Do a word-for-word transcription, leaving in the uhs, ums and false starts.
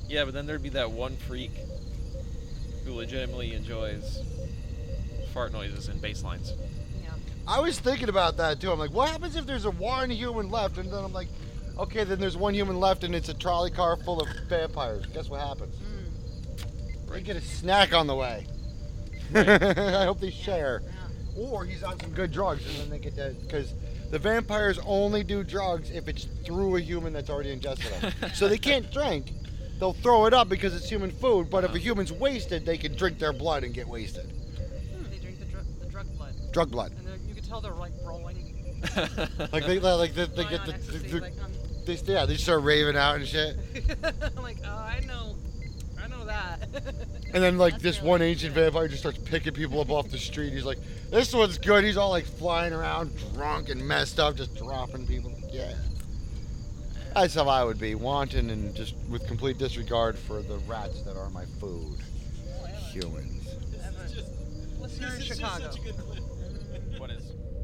Yeah, but then there'd be that one freak who legitimately enjoys fart noises and bass lines. Yeah. I was thinking about that too. I'm like, what happens if there's a one human left? And then I'm like, okay, then there's one human left, and it's a trolley car full of vampires. Guess what happens? Mm. They get a snack on the way. Right. I hope they share. Yeah. Or he's on some good drugs, and then they get that because the vampires only do drugs if it's through a human that's already ingested them. So they can't drink. They'll throw it up because it's human food. But if a human's wasted, they can drink their blood and get wasted. They drink the, dr- the drug blood, Drug blood. and then you can tell they're like rolling. Like they like they, they Lying get on the, ecstasy, the, like, um, they yeah they start raving out and shit. I'm like, oh, I know, I know that. And then like That's this really one ancient good. vampire just starts picking people up off the street. He's like, this one's good. He's all like flying around, drunk and messed up, just dropping people. Yeah. That's how I would be, wanton and just with complete disregard for the rats that are my food. Humans. Listener in Chicago. What is?